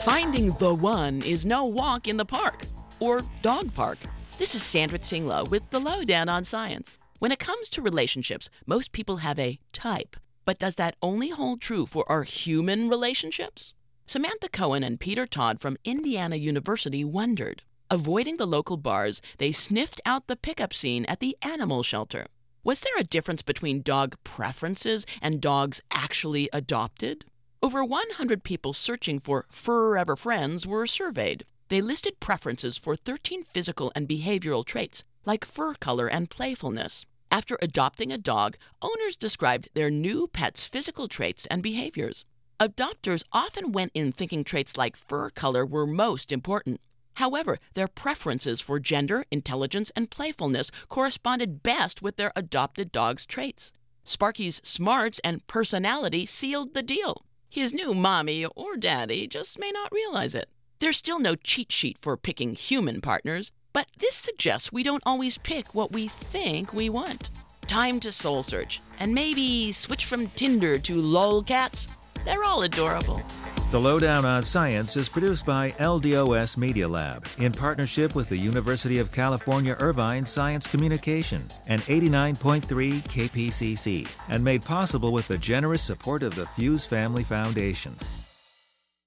Finding the one is no walk in the park or dog park. This is Sandra Tsinglo with the Lowdown on Science. When it comes to relationships, most people have a type. But does that only hold true for our human relationships? Samantha Cohen and Peter Todd from Indiana University wondered. Avoiding the local bars, they sniffed out the pickup scene at the animal shelter. Was there a difference between dog preferences and dogs actually adopted? Over 100 people searching for forever friends were surveyed. They listed preferences for 13 physical and behavioral traits, like fur color and playfulness. After adopting a dog, owners described their new pet's physical traits and behaviors. Adopters often went in thinking traits like fur color were most important. However, their preferences for gender, intelligence, and playfulness corresponded best with their adopted dog's traits. Sparky's smarts and personality sealed the deal. His new mommy or daddy just may not realize it. There's still no cheat sheet for picking human partners, but this suggests we don't always pick what we think we want. Time to soul search, and maybe switch from Tinder to lolcats. They're all adorable. The Lowdown on Science is produced by LDOS Media Lab in partnership with the University of California Irvine Science Communication and 89.3 KPCC, and made possible with the generous support of the Fuse Family Foundation.